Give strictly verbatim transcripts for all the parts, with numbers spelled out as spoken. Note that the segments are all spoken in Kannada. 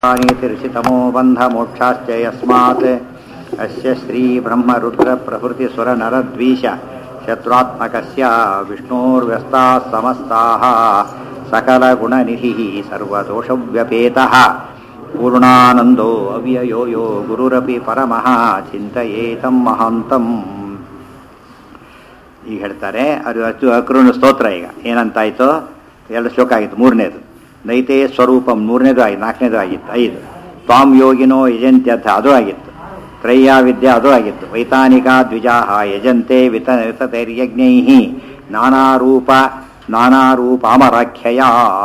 नीतिर्षितमो बन्धमोक्षाश्च यस्मात् अस्य श्रीब्रह्मरुद्रप्रभृतिसुरनरद्वीष शत्रुत्मकस्य विष्णोर्व्यस्ताः समस्ताः सकलगुणनिधिः सर्वदोषव्यपेतः पूर्णानन्दो अव्ययो यो गुरुरपि परमः ಚಿಂತಯೇತಂ ಮಹಾಂತಂ. ಈಗ ಹೇಳ್ತಾರೆ ಅದು ಅಚ್ಚು ಅಕ್ರೂಣ ಸ್ತೋತ್ರ. ಈಗ ಏನಂತಾಯ್ತು? ಎರಡು ಶ್ಲೋಕ ಆಗಿತ್ತು. ಮೂರನೇದು ನೈತೆ ಸ್ವರೂಪಂ, ಮೂರನೇದು ಆಗಿತ್ತು. ನಾಲ್ಕನೇದು ಆಗಿತ್ತು. ಐದು ತ್ವಾಂ ಯೋಗಿನೋ ಯಜಂತ್ಯರ್ಥ, ಅದು ಆಗಿತ್ತು. ತ್ರಯ್ಯ ವಿದ್ಯೆ, ಅದು ಆಗಿತ್ತು. ವೈತಾನಿಕ ದ್ವಿಜಾಹ ಯಜಂತೆ ವಿತ ವಿತತೈರ್ಯಜ್ಞೈ ನಾನಾರೂಪ ನಾನಾರೂಪಾಮರಾಖ್ಯಯ.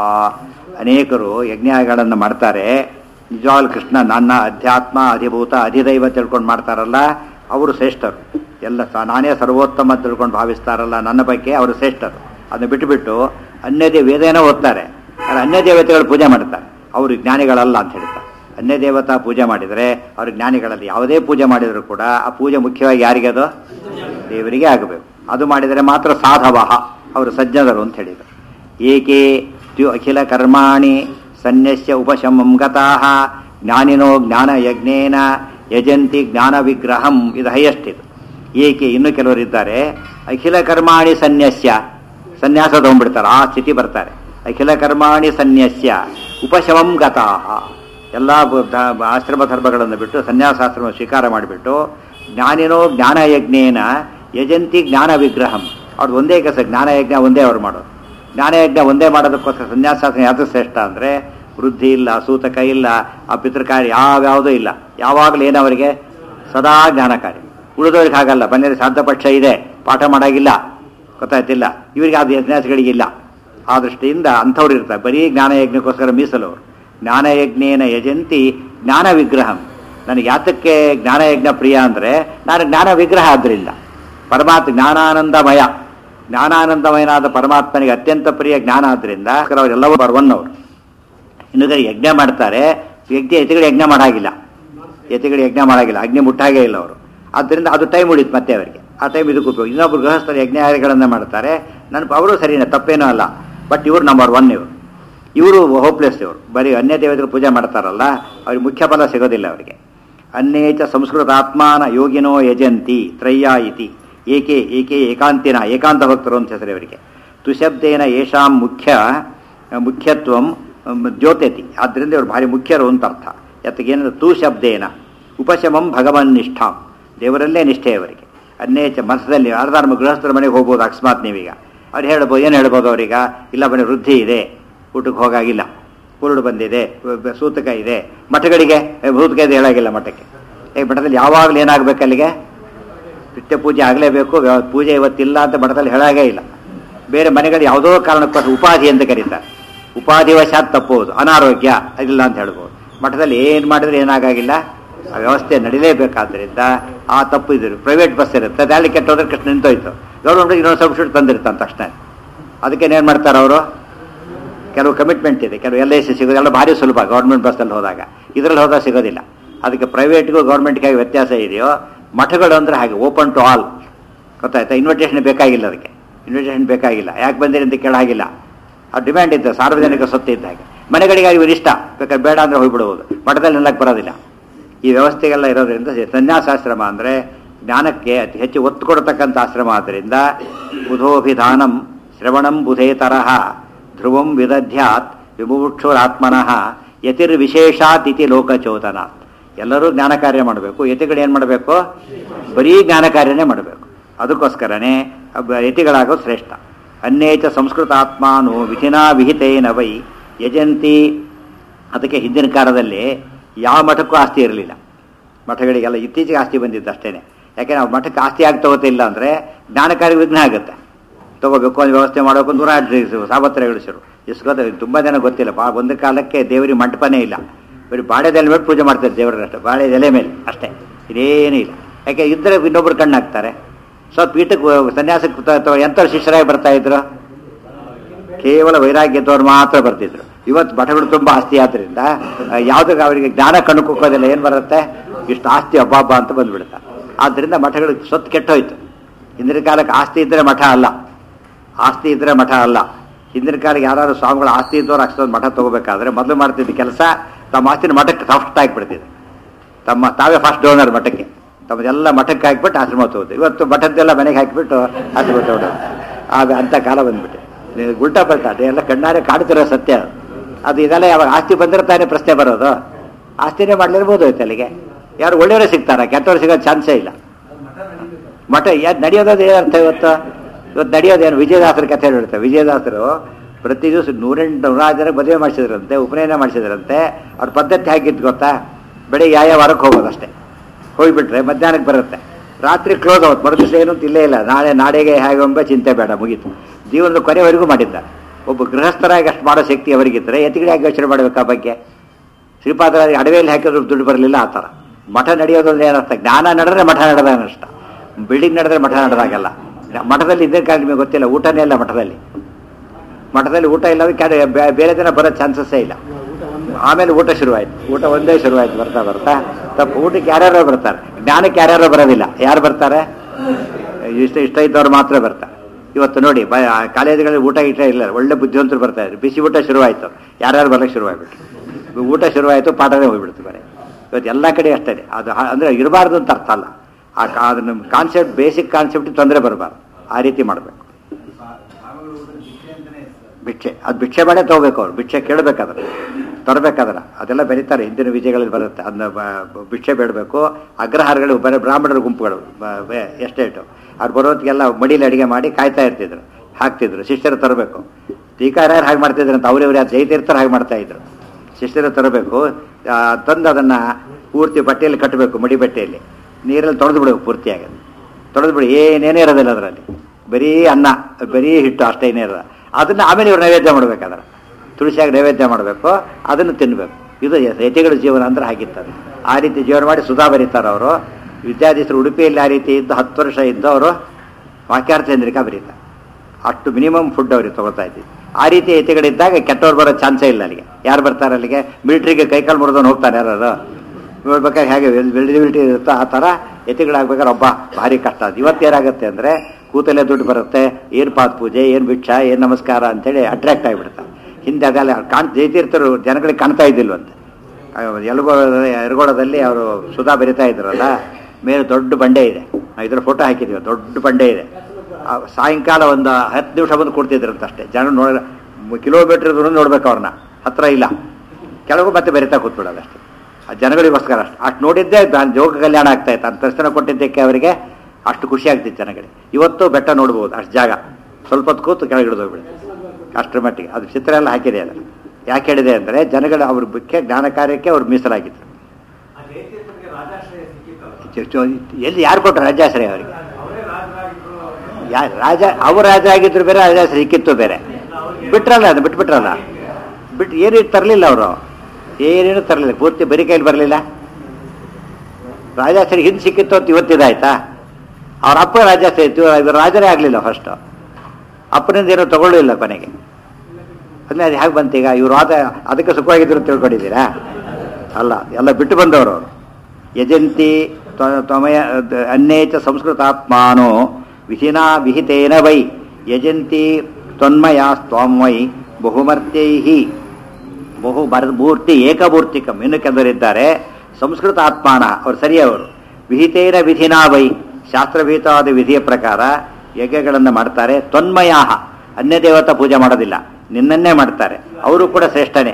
ಅನೇಕರು ಯಜ್ಞಗಳನ್ನು ಮಾಡ್ತಾರೆ. ನಿಜವಾಗ್ಲೂ ಕೃಷ್ಣ ನನ್ನ ಅಧ್ಯಾತ್ಮ ಅಧಿಭೂತ ಅಧಿದೈವ ತಿಳ್ಕೊಂಡು ಮಾಡ್ತಾರಲ್ಲ, ಅವರು ಶ್ರೇಷ್ಠರು. ಎಲ್ಲ ನಾನೇ ಸರ್ವೋತ್ತಮ ತಿಳ್ಕೊಂಡು ಭಾವಿಸ್ತಾರಲ್ಲ ನನ್ನ ಬಗ್ಗೆ, ಅವರು ಶ್ರೇಷ್ಠರು. ಅದನ್ನು ಬಿಟ್ಟುಬಿಟ್ಟು ಅನ್ಯದೇ ವೇದೇನ ಓದ್ತಾರೆ, ಆದರೆ ಅನ್ಯ ದೇವತೆಗಳು ಪೂಜೆ ಮಾಡ್ತಾರೆ, ಅವರು ಜ್ಞಾನಿಗಳಲ್ಲ ಅಂತ ಹೇಳ್ತಾರೆ. ಅನ್ಯ ದೇವತಾ ಪೂಜೆ ಮಾಡಿದರೆ ಅವರು ಜ್ಞಾನಿಗಳಲ್ಲ. ಯಾವುದೇ ಪೂಜೆ ಮಾಡಿದರೂ ಕೂಡ ಆ ಪೂಜೆ ಮುಖ್ಯವಾಗಿ ಯಾರಿಗೆ? ಅದು ದೇವರಿಗೆ ಆಗಬೇಕು. ಅದು ಮಾಡಿದರೆ ಮಾತ್ರ ಸಾಧವಃ, ಅವರು ಸಜ್ಜನರು ಅಂತ ಹೇಳಿದರು. ಏಕೆ ತ್ಯು ಅಖಿಲ ಕರ್ಮಾಣಿ ಸನ್ಯಸ್ಯ ಉಪಶಮಂ ಗತಾಃ ಜ್ಞಾನಿನೋ ಜ್ಞಾನ ಯಜ್ಞೇನ ಯಜಂತಿ ಜ್ಞಾನ ವಿಗ್ರಹಂ. ಇದು ಹೈಯೆಸ್ಟ್. ಇದು ಏಕೆ. ಇನ್ನೂ ಕೆಲವರಿದ್ದಾರೆ ಅಖಿಲ ಕರ್ಮಾಣಿ ಸನ್ಯಸ್ಯ, ಸನ್ಯಾಸ ತಗೊಂಡ್ಬಿಡ್ತಾರೆ, ಆ ಸ್ಥಿತಿ ಬರ್ತಾರೆ. ಅಖಿಲ ಕರ್ಮಾಣಿ ಸನ್ಯಸ್ಯ ಉಪಶಮಂ ಗತಾಃ, ಎಲ್ಲ ಆಶ್ರಮ ಧರ್ಮಗಳನ್ನು ಬಿಟ್ಟು ಸನ್ಯಾಸಾಶ್ರಮ ಸ್ವೀಕಾರ ಮಾಡಿಬಿಟ್ಟು ಜ್ಞಾನಿನೋ ಜ್ಞಾನ ಯಜ್ಞೇನ ಯಜಂತಿ ಜ್ಞಾನ ವಿಗ್ರಹಂ. ಅವ್ರದ್ದು ಒಂದೇ ಕೆಲಸ, ಜ್ಞಾನಯಜ್ಞ ಒಂದೇ ಅವ್ರು ಮಾಡೋದು. ಜ್ಞಾನಯಜ್ಞ ಒಂದೇ ಮಾಡೋದಕ್ಕೋಸ್ಕರ ಸನ್ಯಾಸಾಶ್ರಮ ಯಾವುದು ಶ್ರೇಷ್ಠ ಅಂದರೆ ವೃದ್ಧಿ ಇಲ್ಲ, ಸೂತಕ ಇಲ್ಲ, ಆ ಪಿತೃಕಾರ್ಯ ಯಾವ್ಯಾವುದೂ ಇಲ್ಲ. ಯಾವಾಗಲೂ ಏನವರಿಗೆ ಸದಾ ಜ್ಞಾನ ಕಾರ್ಯ. ಉಳಿದವ್ರಿಗೆ ಹಾಗಲ್ಲ. ಬಂದರೆ ಸಾಧ್ಯಪಕ್ಷ ಇದೆ, ಪಾಠ ಮಾಡೋಗಿಲ್ಲ, ಗೊತ್ತಾಯ್ತಿಲ್ಲ, ಇವರಿಗೆ ಅದು ಸನ್ಯಾಸಿಗಳಿಗಿಲ್ಲ. ಆ ದೃಷ್ಟಿಯಿಂದ ಅಂಥವ್ರು ಇರ್ತಾರೆ. ಬರೀ ಜ್ಞಾನಯಜ್ಞಕ್ಕೋಸ್ಕರ ಮೀಸಲು ಅವರು. ಜ್ಞಾನಯಜ್ಞೇನ ಯಜಂತಿ ಜ್ಞಾನ ವಿಗ್ರಹಂ. ನನಗೆ ಯಾತಕ್ಕೆ ಜ್ಞಾನಯಜ್ಞ ಪ್ರಿಯ ಅಂದರೆ ನಾನು ಜ್ಞಾನ ವಿಗ್ರಹ. ಆದ್ದರಿಂದ ಪರಮಾತ್ಮ ಜ್ಞಾನಾನಂದಮಯ, ಜ್ಞಾನಾನಂದಮಯನಾದ ಪರಮಾತ್ಮನಿಗೆ ಅತ್ಯಂತ ಪ್ರಿಯ ಜ್ಞಾನ. ಆದ್ದರಿಂದ ಅವರೆಲ್ಲವೂ ಬರ್ವನ್ನವರು. ಇನ್ನು ಯಜ್ಞ ಮಾಡ್ತಾರೆ, ವ್ಯಕ್ತಿ ಯತಿಗಳು ಯಜ್ಞ ಮಾಡಾಗಿಲ್ಲ, ಯತಿಗಳು ಯಜ್ಞ ಮಾಡಾಗಿಲ್ಲ, ಅಗ್ನಿ ಮುಟ್ಟಾಗೇ ಇಲ್ಲ ಅವರು. ಆದ್ದರಿಂದ ಅದು ಟೈಮ್ ಉಳಿತು ಮತ್ತೆ ಅವರಿಗೆ. ಆ ಟೈಮ್ ಇದಕ್ಕೆ ಉಪಯೋಗ. ಇನ್ನೊಬ್ರು ಗೃಹಸ್ಥರು ಯಜ್ಞಗಳನ್ನು ಮಾಡ್ತಾರೆ, ನನ್ನ ಅವರು ಸರಿನೇ, ತಪ್ಪೇನೂ ಅಲ್ಲ. ಬಟ್ ಇವರು ನಂಬರ್ ಒನ್. ಇವರು ಇವರು ಹೋಪ್ಲೆಸ್. ಇವರು ಬರೀ ಅನ್ಯ ದೇವತೆಗಳು ಪೂಜೆ ಮಾಡ್ತಾರಲ್ಲ, ಅವ್ರಿಗೆ ಮುಖ್ಯ ಫಲ ಸಿಗೋದಿಲ್ಲ ಅವರಿಗೆ. ಅನ್ಯೇಚ ಸಂಸ್ಕೃತ ಆತ್ಮಾನ ಯೋಗಿನೋ ಯಜಂತಿ ತ್ರಯ್ಯ ಇತಿ ಏಕೆ ಏಕೆ ಏಕಾಂತಿನ, ಏಕಾಂತ ಭಕ್ತರು ಅಂತ ಹೆಸರು ಇವರಿಗೆ. ತುಶಬ್ದೇನ ಯೇಷಾಂ ಮುಖ್ಯ ಮುಖ್ಯತ್ವಂ ದ್ಯೋತತಿ. ಆದ್ದರಿಂದ ಇವರು ಭಾರಿ ಮುಖ್ಯರು ಅಂತ ಅರ್ಥ. ಯಾತಕ್ಕೇನಂದ್ರೆ ತು ಶಬ್ದೇನ ಉಪಶಮಂ ಭಗವನ್ ನಿಷ್ಠಾಂ, ದೇವರಲ್ಲೇ ನಿಷ್ಠೆ ಅವರಿಗೆ. ಅನ್ಯೇಚ ಮನಸ್ಸಲ್ಲಿ ಅರ್ಧಾರ್ಮ ಗೃಹಸ್ಥರ ಮನೆಗೆ ಹೋಗ್ಬೋದು ಅಕಸ್ಮಾತ್ ನೀವೀಗ. ಅವ್ರು ಹೇಳ್ಬೋದು, ಏನು ಹೇಳ್ಬೋದು ಅವರೀಗ? ಇಲ್ಲ ಮನೆ ವೃದ್ಧಿ ಇದೆ, ಊಟಕ್ಕೆ ಹೋಗಾಗಿಲ್ಲ, ಕುರುಡು ಬಂದಿದೆ, ಸೂತಕ ಇದೆ. ಮಠಗಳಿಗೆ ಭೂತಕ ಇದೆ ಹೇಳಾಗಿಲ್ಲ ಮಠಕ್ಕೆ. ಈಗ ಮಠದಲ್ಲಿ ಯಾವಾಗಲೂ ಏನಾಗಬೇಕು, ಅಲ್ಲಿಗೆ ನಿತ್ಯ ಪೂಜೆ ಆಗಲೇಬೇಕು. ಪೂಜೆ ಇವತ್ತಿಲ್ಲ ಅಂತ ಮಠದಲ್ಲಿ ಹೇಳಾಗೇ ಇಲ್ಲ. ಬೇರೆ ಮನೆಗಳು ಯಾವುದೋ ಕಾರಣಕ್ಕೋಸ್ಕರ ಉಪಾಧಿ ಅಂತ ಕರೀತಾರೆ. ಉಪಾಧಿ ವಶಾತ್ ತಪ್ಪುವುದು, ಅನಾರೋಗ್ಯ ಇಲ್ಲ ಅಂತ ಹೇಳ್ಬೋದು. ಮಠದಲ್ಲಿ ಏನು ಮಾಡಿದ್ರೆ ಏನಾಗಿಲ್ಲ, ಆ ವ್ಯವಸ್ಥೆ ನಡೀಲೇಬೇಕಾದ್ರಿಂದ ಆ ತಪ್ಪು ಇದ್ರು. ಪ್ರೈವೇಟ್ ಬಸ್ ಇರುತ್ತೆ, ದಾಳಿ ಕೆಟ್ಟೋದ್ರೆ ಕೃಷ್ಣ ನಿಂತೋಯ್ತು. ಗೌರ್ಮೆಂಟ್ ಇನ್ನೊಂದು ಸಬ್ಸಿಡಿ ತಂದಿರ್ತಾನೆ ತಕ್ಷಣ. ಅದಕ್ಕೇನೇನು ಮಾಡ್ತಾರೆ ಅವರು? ಕೆಲವು ಕಮಿಟ್ಮೆಂಟ್ ಇದೆ, ಕೆಲವು ಎಲ್ ಐ ಸಿ ಸಿಗೋದು ಎಲ್ಲ ಭಾರಿ ಸುಲಭ ಗೌರ್ಮೆಂಟ್ ಬಸ್ಸಲ್ಲಿ ಹೋದಾಗ. ಇದರಲ್ಲಿ ಹೋದಾಗ ಸಿಗೋದಿಲ್ಲ. ಅದಕ್ಕೆ ಪ್ರೈವೇಟ್ಗೂ ಗೌರ್ಮೆಂಟ್ಗೆ ವ್ಯತ್ಯಾಸ ಇದೆಯೋ. ಮಠಗಳು ಅಂದರೆ ಹಾಗೆ ಓಪನ್ ಟು ಆಲ್, ಗೊತ್ತಾಯ್ತಾ? ಇನ್ವಿಟೇಷನ್ ಬೇಕಾಗಿಲ್ಲ, ಅದಕ್ಕೆ ಇನ್ವಿಟೇಷನ್ ಬೇಕಾಗಿಲ್ಲ. ಯಾಕೆ ಬಂದಿರಿ ಅಂತ ಕೇಳಾಗಿಲ್ಲ. ಆ ಡಿಮ್ಯಾಂಡ್ ಇತ್ತು, ಸಾರ್ವಜನಿಕ ಸೊತ್ತು ಇದ್ದ ಹಾಗೆ. ಮನೆಗಳಿಗಾಗಿ ಇವರು ಇಷ್ಟ, ಬೇಕಾದ್ರೆ ಬೇಡ ಅಂದರೆ ಹೋಗ್ಬಿಡ್ಬೋದು. ಮಠದಲ್ಲಿ ನಿಲ್ಲಕ್ಕೆ ಬರೋದಿಲ್ಲ. ಈ ವ್ಯವಸ್ಥೆಗೆಲ್ಲ ಇರೋದ್ರಿಂದ ಸನ್ಯಾಸಾಶ್ರಮ ಅಂದರೆ ಜ್ಞಾನಕ್ಕೆ ಅತಿ ಹೆಚ್ಚು ಒತ್ತು ಕೊಡತಕ್ಕಂಥ ಆಶ್ರಮ. ಆದ್ದರಿಂದ ಬುಧೋಭಿಧಾನಂ ಶ್ರವಣಂ ಬುಧೇ ತರಹ ಧ್ರುವಂ ವಿದಧ್ಯಾತ್ ವಿಮುಕ್ಷುರಾತ್ಮನಃ ಯತಿರ್ವಿಶೇಷಾತ್ ಇತಿ ಲೋಕಚೋದನಾತ್. ಎಲ್ಲರೂ ಜ್ಞಾನ ಕಾರ್ಯ ಮಾಡಬೇಕು. ಯತಿಗಳು ಏನು ಮಾಡಬೇಕು? ಬರೀ ಜ್ಞಾನ ಕಾರ್ಯನೇ ಮಾಡಬೇಕು. ಅದಕ್ಕೋಸ್ಕರನೇ ಯತಿಗಳಾಗೋದು ಶ್ರೇಷ್ಠ. ಅನ್ಯೇಚ ಸಂಸ್ಕೃತ ಆತ್ಮಾನು ವಿಧಿನಾ ವಿಹಿತೇನ ವೈ ಯಜಂತಿ. ಅದಕ್ಕೆ ಹಿಂದಿನ ಕಾಲದಲ್ಲಿ ಯಾವ ಮಠಕ್ಕೂ ಆಸ್ತಿ ಇರಲಿಲ್ಲ. ಮಠಗಳಿಗೆಲ್ಲ ಇತ್ತೀಚೆಗೆ ಆಸ್ತಿ ಬಂದಿದ್ದು ಅಷ್ಟೇ. ಯಾಕೆಂದ್ರೆ ನಾವು ಮಠಕ್ಕೆ ಆಸ್ತಿ ಆಗಿ ತಗೋತಿಲ್ಲ ಅಂದರೆ ಜ್ಞಾನ ಕಾರ್ಯ ವಿಘ್ನ ಆಗುತ್ತೆ. ತಗೋಬೇಕು ಒಂದು ವ್ಯವಸ್ಥೆ ಮಾಡೋಕೆ ನೂರ ಸಾವತ್ರಗಳಿಸರು ಎಷ್ಟು ಗೊತ್ತ. ತುಂಬ ಜನ ಗೊತ್ತಿಲ್ಲ. ಬಾ ಒಂದು ಕಾಲಕ್ಕೆ ದೇವರಿಗೆ ಮಂಟಪನೇ ಇಲ್ಲ, ಬರೀ ಬಾಳೆದೆಲೆ ಮೇಲೆ ಪೂಜೆ ಮಾಡ್ತಾರೆ ದೇವರಷ್ಟೇ. ಬಾಳೆದೆಲೆ ಮೇಲೆ ಅಷ್ಟೇ, ಇದೇನೂ ಇಲ್ಲ. ಯಾಕೆ ಇದ್ದರೆ ಇನ್ನೊಬ್ರು ಕಣ್ಣಾಗ್ತಾರೆ. ಸೊ ಪೀಠಕ್ಕೆ ಸನ್ಯಾಸಕ್ಕೆ ಎಂಥವ್ರು ಶಿಷ್ಯರಾಗಿ ಬರ್ತಾ ಇದ್ರು? ಕೇವಲ ವೈರಾಗ್ಯದವ್ರು ಮಾತ್ರ ಬರ್ತಿದ್ರು. ಇವತ್ತು ಮಠಗಳು ತುಂಬ ಆಸ್ತಿ ಆದ್ದರಿಂದ ಯಾವುದಕ್ಕೆ ಅವರಿಗೆ ಜ್ಞಾನ ಕಣ್ಣು ಕುಕ್ಕೋದಿಲ್ಲ. ಏನು ಬರುತ್ತೆ? ಇಷ್ಟು ಆಸ್ತಿ ಹಬ್ಬ ಅಂತ ಬಂದುಬಿಡುತ್ತೆ. ಆದ್ದರಿಂದ ಮಠಗಳಿಗೆ ಸೊತ್ತು ಕೆಟ್ಟೋಯ್ತು. ಹಿಂದಿನ ಕಾಲಕ್ಕೆ ಆಸ್ತಿ ಇದ್ದರೆ ಮಠ ಅಲ್ಲ, ಆಸ್ತಿ ಇದ್ದರೆ ಮಠ ಅಲ್ಲ. ಹಿಂದಿನ ಕಾಲಕ್ಕೆ ಯಾರು ಸ್ವಾಮಿಗಳು ಆಸ್ತಿ ಇದ್ದವ್ರು ಅಷ್ಟೊಂದು ಮಠ ತಗೋಬೇಕಾದ್ರೆ ಮೊದಲು ಮಾಡ್ತಿದ್ದ ಕೆಲಸ ತಮ್ಮ ಆಸ್ತಿನ ಮಠಕ್ಕೆ ಸಾಫ್ಟ್ ಆಗಿಬಿಡ್ತಿದ್ರು. ತಮ್ಮ ತಾವೇ ಫಸ್ಟ್ ಡೋನರ್ ಮಠಕ್ಕೆ, ತಮ್ಮದೆಲ್ಲ ಮಠಕ್ಕೆ ಹಾಕಿಬಿಟ್ಟು ಆಶ್ರಮ ತಗೋದು. ಇವತ್ತು ಮಠದ್ದೆಲ್ಲ ಮನೆಗೆ ಹಾಕಿಬಿಟ್ಟು ಆಶ್ರಮ ತಗೊಳ್ಳೋದು. ಆಗ ಅಂಥ ಕಾಲ ಬಂದ್ಬಿಟ್ಟು ಉಲ್ಟಾ ಪಲ್ಟಾ ಅದೆಲ್ಲ ಕಣ್ಣಾರೆ ಕಾಡ್ತಿರೋ ಸತ್ಯ ಅದು. ಅದು ಇದೆಲ್ಲ ಯಾವಾಗ ಆಸ್ತಿ ಬಂದರೆ ತಾನೇ ಪ್ರಶ್ನೆ ಬರೋದು. ಆಸ್ತಿನೇ ಮಾಡಲಿರ್ಬೋದು ಆಯ್ತು ಅಲ್ಲಿಗೆ. ಯಾರು ಒಳ್ಳೆಯವರೇ ಸಿಗ್ತಾರ, ಕೆಟ್ಟವ್ರು ಸಿಗೋ ಚಾನ್ಸೇ ಇಲ್ಲ. ಮಠ ಯಾರು ನಡೆಯೋದು ಏನರ್ಥ ಇವತ್ತು? ಇವತ್ತು ನಡೆಯೋದೇನು? ವಿಜಯದಾಸರ ಕಥೆ ಹೇಳ್ತಾರೆ. ವಿಜಯದಾಸರು ಪ್ರತಿ ದಿವಸ ನೂರೆಂಟು ನೂರಾರು ಜನ ಮದುವೆ ಮಾಡಿಸಿದ್ರಂತೆ, ಉಪನಯನ ಮಾಡಿಸಿದ್ರಂತೆ. ಅವ್ರ ಪದ್ಧತಿ ಹೇಗಿತ್ತು ಗೊತ್ತಾ? ಬೆಳಿಗ್ಗೆ ಯಾವ ವಾರಕ್ಕೆ ಹೋಗೋದು ಅಷ್ಟೇ. ಹೋಗಿಬಿಟ್ರೆ ಮಧ್ಯಾಹ್ನಕ್ಕೆ ಬರುತ್ತೆ, ರಾತ್ರಿ ಕ್ಲೋಸ್ ಆಗುತ್ತೆ. ಮರುದಿವಸ ಏನೂ ಇಲ್ಲೇ ಇಲ್ಲ. ನಾಳೆ ನಾಳೆಗೆ ಹೇಗೆಂಬ ಚಿಂತೆ ಬೇಡ, ಮುಗೀತು. ಜೀವನದ ಕೊನೆವರೆಗೂ ಮಾಡಿದ್ದ. ಒಬ್ಬ ಗೃಹಸ್ಥರಾಗಿ ಅಷ್ಟು ಮಾಡೋ ಶಕ್ತಿ ಅವರಿಗಿದ್ದರೆ ಎತ್ತಿಗಡೆ ಹಾಕಿ ಯೋಚನೆ ಮಾಡಬೇಕು ಆ ಬಗ್ಗೆ. ಶ್ರೀಪಾದರ ಅಡವೆಯಲ್ಲಿ ಹಾಕಿದ್ರು ದುಡ್ಡು ಬರಲಿಲ್ಲ ಆ ಥರ. ಮಠ ನಡೆಯೋದು ಅಂದ್ರೆ ಏನರ್ಥ? ಜ್ಞಾನ ನಡೆದ್ರೆ ಮಠ ನಡೆದಾಗ ಅಷ್ಟ. ಬಿಲ್ಡಿಂಗ್ ನಡೆದ್ರೆ ಮಠ ನಡೆದಾಗಲ್ಲ. ಮಠದಲ್ಲಿ ಇದ್ದೇ ಕಾರಣ ನಿಮಗೆ ಗೊತ್ತಿಲ್ಲ, ಊಟನೇ ಇಲ್ಲ ಮಠದಲ್ಲಿ. ಮಠದಲ್ಲಿ ಊಟ ಇಲ್ಲ, ಬೇರೆ ದಿನ ಬರೋ ಚಾನ್ಸಸ್ಸೇ ಇಲ್ಲ. ಆಮೇಲೆ ಊಟ ಶುರುವಾಯಿತು. ಊಟ ಒಂದೇ ಶುರುವಾಯಿತು. ಬರ್ತಾ ಬರ್ತಾ ತಪ್ಪು ಊಟಕ್ಕೆ ಯಾರ್ಯಾರೋ ಬರ್ತಾರೆ, ಜ್ಞಾನಕ್ಕೆ ಯಾರ್ಯಾರೋ ಬರೋದಿಲ್ಲ. ಯಾರು ಬರ್ತಾರೆ? ಇಷ್ಟ ಇಷ್ಟ ಇದ್ದವ್ರು ಮಾತ್ರ ಬರ್ತಾರೆ. ಇವತ್ತು ನೋಡಿ, ಬ ಕಾಲೇಜುಗಳಲ್ಲಿ ಊಟ ಗಿಟ ಇಲ್ಲ, ಒಳ್ಳೆ ಬುದ್ಧಿವಂತರು ಬರ್ತಾ ಇದ್ರು. ಬಿಸಿ ಊಟ ಶುರುವಾಯಿತು, ಯಾರ್ಯಾರು ಬರೋಕ್ಕೆ ಶುರುವಾಗ್ಬಿಟ್ಟು. ಊಟ ಶುರುವಾಯಿತು, ಪಾಠನೇ ಹೋಗ್ಬಿಡ್ತು ಬರೀ. ಇವತ್ತು ಎಲ್ಲ ಕಡೆ ಅಷ್ಟೇ. ಅದು ಅಂದರೆ ಇರಬಾರ್ದು ಅಂತ ಅರ್ಥ ಅಲ್ಲ. ಆ ಅದನ್ನ ಕಾನ್ಸೆಪ್ಟ್, ಬೇಸಿಕ್ ಕಾನ್ಸೆಪ್ಟ್ ತೊಂದರೆ ಬರಬಾರ್ದು. ಆ ರೀತಿ ಮಾಡಬೇಕು. ಭಿಕ್ಷೆ ಅದು ಭಿಕ್ಷೆ ಮಾಡೇ ತಗೋಬೇಕು. ಅವ್ರು ಭಿಕ್ಷೆ ಕೇಳಬೇಕಾದ್ರೆ ತರಬೇಕಾದ್ರೆ ಅದೆಲ್ಲ ಬೆರೀತಾರೆ. ಹಿಂದಿನ ವಿಜಯಗಳಲ್ಲಿ ಬರುತ್ತೆ. ಅದನ್ನ ಭಿಕ್ಷೆ ಬೇಡಬೇಕು. ಅಗ್ರಹಾರಗಳು ಬರೀ ಬ್ರಾಹ್ಮಣರ ಗುಂಪುಗಳು ಎಸ್ಟೇಟು. ಅವ್ರು ಬರೋತ್ತಿಗೆಲ್ಲ ಮಡಿಲಿ ಅಡಿಗೆ ಮಾಡಿ ಕಾಯ್ತಾ ಇರ್ತಿದ್ರು, ಹಾಕ್ತಿದ್ರು. ಶಿಷ್ಯರು ತರಬೇಕು. ಟೀಕಾರ್ಯಾರು ಹಾಗೆ ಮಾಡ್ತಿದ್ರು ಅಂತ ಅವ್ರಿವ್ರು ಯಾರು ಜೈತೀರ್ಥರು ಹಾಗೆ ಮಾಡ್ತಾ ಇದ್ರು. ಶಿಷ್ಯರು ತರಬೇಕು, ತಂದು ಅದನ್ನು ಪೂರ್ತಿ ಬಟ್ಟೆಯಲ್ಲಿ ಕಟ್ಟಬೇಕು. ಮಡಿ ಬಟ್ಟೆಯಲ್ಲಿ ನೀರಲ್ಲಿ ತೊಳೆದು ಬಿಡಬೇಕು ಪೂರ್ತಿಯಾಗಿ. ತೊಳೆದು ಬಿಡಿ, ಏನೇನೇ ಇರೋದಿಲ್ಲ ಅದರಲ್ಲಿ. ಬರೀ ಅನ್ನ, ಬರೀ ಹಿಟ್ಟು ಅಷ್ಟೇ ಏನೇ ಇರೋದು. ಅದನ್ನು ಆಮೇಲೆ ಇವ್ರು ನೈವೇದ್ಯ ಮಾಡಬೇಕಾದ್ರೆ ತುಳಸಿಯಾಗಿ ನೈವೇದ್ಯ ಮಾಡಬೇಕು, ಅದನ್ನು ತಿನ್ನಬೇಕು. ಇದು ಯತಿಗಳ ಜೀವನ ಅಂದ್ರೆ ಹಾಗಿತ್ತು. ಆ ರೀತಿ ಜೀವನ ಮಾಡಿ ಸುಧಾ ಬರೀತಾರೆ ಅವರು. ವಿದ್ಯಾಧೀಶರು ಉಡುಪಿಯಲ್ಲಿ ಆ ರೀತಿ ಇದ್ದು ಹತ್ತು ವರ್ಷ ಇದ್ದು ಅವರು ವಾಕ್ಯಾರ್ಥೇಂದ್ರಿಕ ಬರೀತಾರೆ. ಅಷ್ಟು ಮಿನಿಮಮ್ ಫುಡ್ ಅವ್ರಿಗೆ ತೊಗೊಳ್ತಾ ಇದ್ದೀವಿ. ಆ ರೀತಿ ಯತಿಗಳಿದ್ದಾಗ ಕೆಟ್ಟವ್ರು ಬರೋ ಚಾನ್ಸೇ ಇಲ್ಲ ಅಲ್ಲಿಗೆ. ಯಾರು ಬರ್ತಾರೆ ಅಲ್ಲಿಗೆ? ಮಿಲಿಟ್ರಿಗೆ ಕೈಕಾಲು ಮುರಿದವನು ಹೋಗ್ತಾನೆ ಯಾರು? ನೋಡ್ಬೇಕಾದ್ರೆ ಹೇಗೆ ವೆಲಿಬಿಲಿಟಿ ಇರುತ್ತೋ ಆ ಥರ ಯತಿಗಳಾಗ್ಬೇಕಾದ್ರೆ ಒಬ್ಬ ಭಾರಿ ಕಷ್ಟ. ಅದು ಇವತ್ತೇನಾಗುತ್ತೆ ಅಂದರೆ ಕೂತಲ್ಲೇ ದುಡ್ಡು ಬರುತ್ತೆ. ಏನು ಪಾದ ಪೂಜೆ, ಏನು ಭಿಕ್ಷ, ಏನು ನಮಸ್ಕಾರ ಅಂತೇಳಿ ಅಟ್ರಾಕ್ಟ್ ಆಗಿಬಿಡ್ತಾರೆ. ಹಿಂದೆ ಅದೆಲ್ಲ ಕಾಣ್ ಜೈತೀರ್ಥರು ಜನಗಳಿಗೆ ಕಾಣ್ತಾ ಇದ್ದಿಲ್ವಂತೆ. ಎಲ್ಗೋ ಎರಗೋಳದಲ್ಲಿ ಅವರು ಸುಧಾ ಬರಿತಾ ಇದ್ರಲ್ಲ, ಮೇಲೆ ದೊಡ್ಡ ಬಂಡೆ ಇದೆ. ನಾವು ಇದ್ರ ಫೋಟೋ ಹಾಕಿದ್ದೀವಿ. ದೊಡ್ಡ ಬಂಡೆ ಇದೆ. ಸಾಯಂಕಾಲ ಒಂದು ಹತ್ತು ನಿಮಿಷ ಬಂದು ಕೊಡ್ತಿದ್ರಂತ ಅಷ್ಟೇ. ಜನ ನೋಡ ಕಿಲೋಮೀಟರ್ ದೂರ ನೋಡ್ಬೇಕು ಅವ್ರನ್ನ, ಹತ್ರ ಇಲ್ಲ. ಕೆಳಗೂ ಮತ್ತೆ ಬರಿತಾ ಕೂತ್ಬಿಡೋದು ಅಷ್ಟೇ. ಆ ಜನಗಳಿಗೋಸ್ಕರ ಅಷ್ಟು ಅಷ್ಟು ನೋಡಿದ್ದೇ ಜೋಗ ಕಲ್ಯಾಣ ಆಗ್ತಾ ಇತ್ತು. ಅಂತ ದರ್ಶನ ಕೊಟ್ಟಿದ್ದಕ್ಕೆ ಅವರಿಗೆ ಅಷ್ಟು ಖುಷಿ ಆಗ್ತಿತ್ತು ಜನಗಳಿಗೆ. ಇವತ್ತು ಬೆಟ್ಟ ನೋಡ್ಬೋದು, ಅಷ್ಟು ಜಾಗ ಸ್ವಲ್ಪ ಹೊತ್ತು ಕೂತು ಕೆಳಗೆ ಹಿಡಿದೋಗ್ಬಿಡುತ್ತೆ ಅಷ್ಟರ ಮಟ್ಟಿಗೆ. ಅದು ಚಿತ್ರ ಎಲ್ಲ ಹಾಕಿದೆ. ಅದನ್ನು ಯಾಕೆ ಹೇಳಿದೆ ಅಂದರೆ ಜನಗಳು ಅವ್ರ ಮುಖ್ಯ ಜ್ಞಾನ ಕಾರ್ಯಕ್ಕೆ ಅವ್ರು ಮೀಸಲಾಗಿತ್ತು. ಎಲ್ಲಿ ಯಾರು ಕೊಟ್ಟರು ರಾಜಾಶ್ರಯ ಅವರಿಗೆ? ಯಾ ರಾಜ ಅವ್ರು ರಾಜ ಆಗಿದ್ರು ಬೇರೆ, ರಾಜಾಶ್ರಯ ಸಿಕ್ಕಿತ್ತು ಬೇರೆ. ಬಿಟ್ರಲ್ಲ, ಅದು ಬಿಟ್ಬಿಟ್ರಲ್ಲ. ಬಿಟ್ಟು ಏನು ತರಲಿಲ್ಲ ಅವರು, ಏನೇನು ತರಲಿಲ್ಲ. ಪೂರ್ತಿ ಬರೀ ಕೈಲಿ ಬರಲಿಲ್ಲ. ರಾಜಾಶ್ರಯ ಹಿಂದೆ ಸಿಕ್ಕಿತ್ತು ಅಂತ ಇವತ್ತಿದಾಯ್ತಾ? ಅವ್ರ ಅಪ್ಪ ರಾಜಾಶ್ರಯ ಇತ್ತು, ಇವರು ರಾಜರೇ ಆಗಲಿಲ್ಲ ಫಸ್ಟು. ಅಪ್ಪನಿಂದ ಏನೋ ತಗೊಳ್ಳಿಲ್ಲ ಕೊನೆಗೆ. ಅಂದರೆ ಅದು ಹೇಗೆ ಬಂತೀಗ? ಇವರು ಆದ ಅದಕ್ಕೆ ಸುಖವಾಗಿದ್ರು ತಿಳ್ಕೊಂಡಿದ್ದೀರಾ? ಅಲ್ಲ, ಎಲ್ಲ ಬಿಟ್ಟು ಬಂದವರು ಅವರು. ಯಜಂತಿ ತ್ವಮಯ ಅನ್ಯೇಚ ಸಂಸ್ಕೃತಾತ್ಮಾನೋ ವಿಹಿನಾ ವಿಹಿತೇನ ವೈ ಯಜಂತಿ ತ್ವನ್ಮಯ ಸ್ವಾಂ ವೈ ಬಹುಮರ್ತ್ಯೈಹಿ ಬಹು ಬರ್ ಮೂರ್ತಿ ಏಕಮೂರ್ತಿಕಂ. ಇನ್ನು ಕೆಲವರಿದ್ದಾರೆ ಸಂಸ್ಕೃತ ಆತ್ಮಾನ, ಅವರು ಸರಿಯವರು. ವಿಹಿತೇನ ವಿಧಿನಾ ವೈ, ಶಾಸ್ತ್ರಭೀತವಾದ ವಿಧಿಯ ಪ್ರಕಾರ ಯಜ್ಞಗಳನ್ನು ಮಾಡ್ತಾರೆ. ತ್ವನ್ಮಯಾಹ, ಅನ್ಯ ದೇವತಾ ಪೂಜೆ ಮಾಡೋದಿಲ್ಲ, ನಿನ್ನನ್ನೇ ಮಾಡ್ತಾರೆ. ಅವರು ಕೂಡ ಶ್ರೇಷ್ಠನೇ.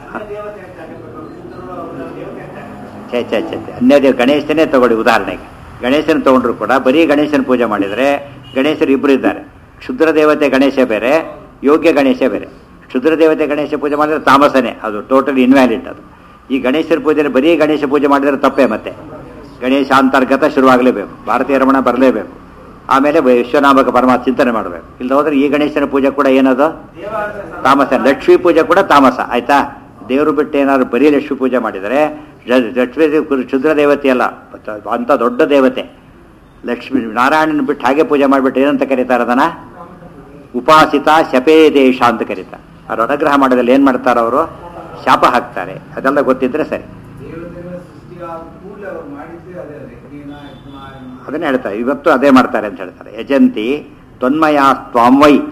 ಛೇ ಛೇ ಛೇ ಅನ್ಯ ದೇವ ಗಣೇಶನೇ ತಗೊಳ್ಳಿ ಉದಾಹರಣೆಗೆ. ಗಣೇಶನ ತಗೊಂಡ್ರು ಕೂಡ ಬರೀ ಗಣೇಶನ ಪೂಜೆ ಮಾಡಿದರೆ, ಗಣೇಶರು ಇಬ್ಬರು ಇದ್ದಾರೆ. ಕ್ಷುದ್ರ ದೇವತೆ ಗಣೇಶ ಬೇರೆ, ಯೋಗ್ಯ ಗಣೇಶ ಬೇರೆ. ಕ್ಷುದ್ರ ದೇವತೆ ಗಣೇಶ ಪೂಜೆ ಮಾಡಿದರೆ ತಾಮಸನೇ, ಅದು ಟೋಟಲಿ ಇನ್ವ್ಯಾಲಿಡ್. ಅದು ಈ ಗಣೇಶರ ಪೂಜೆ ಬರೀ ಗಣೇಶ ಪೂಜೆ ಮಾಡಿದರೆ ತಪ್ಪೇ. ಮತ್ತೆ ಗಣೇಶ ಅಂತರ್ಗತ ಶುರುವಾಗಲೇಬೇಕು, ಭಾರತೀಯ ರಮಣ ಬರಲೇಬೇಕು. ಆಮೇಲೆ ವಿಶ್ವನಾಮಕ ಪರಮಾತ್ಮ ಚಿಂತನೆ ಮಾಡಬೇಕು. ಇಲ್ಲ ಹೋದ್ರೆ ಈ ಗಣೇಶನ ಪೂಜೆ ಕೂಡ ಏನದು? ತಾಮಸ. ಲಕ್ಷ್ಮೀ ಪೂಜೆ ಕೂಡ ತಾಮಸ. ಆಯ್ತಾ? ದೇವರು ಬಿಟ್ಟು ಏನಾದ್ರು ಬರೀ ಲಕ್ಷ್ಮೀ ಪೂಜೆ ಮಾಡಿದರೆ, ಲಕ್ಷ್ಮೀ ಕ್ಷುದ್ರ ದೇವತೆ ಅಲ್ಲ, ಅಂಥ ದೊಡ್ಡ ದೇವತೆ ಲಕ್ಷ್ಮೀ ನಾರಾಯಣನ ಬಿಟ್ಟು ಹಾಗೆ ಪೂಜೆ ಮಾಡಿಬಿಟ್ಟು ಏನಂತ ಕರೀತಾರೆ? ಅದನ್ನು ಉಪಾಸಿತ ಶಪೇ ದೇಶ ಅಂತ ಕರೀತಾರೆ. ಅವ್ರು ಅನುಗ್ರಹ ಮಾಡೋದ್ರಲ್ಲಿ ಏನು ಮಾಡ್ತಾರೆ? ಅವರು ಶಾಪ ಹಾಕ್ತಾರೆ. ಅದೆಲ್ಲ ಗೊತ್ತಿದ್ರೆ ಸರಿ. ಅದನ್ನೇ ಹೇಳ್ತಾರೆ, ಇವತ್ತು ಅದೇ ಮಾಡ್ತಾರೆ ಅಂತ ಹೇಳ್ತಾರೆ. ಯಜಂತಿ ತ್ವನ್ಮಯ ಸ್ವಾಂವೈ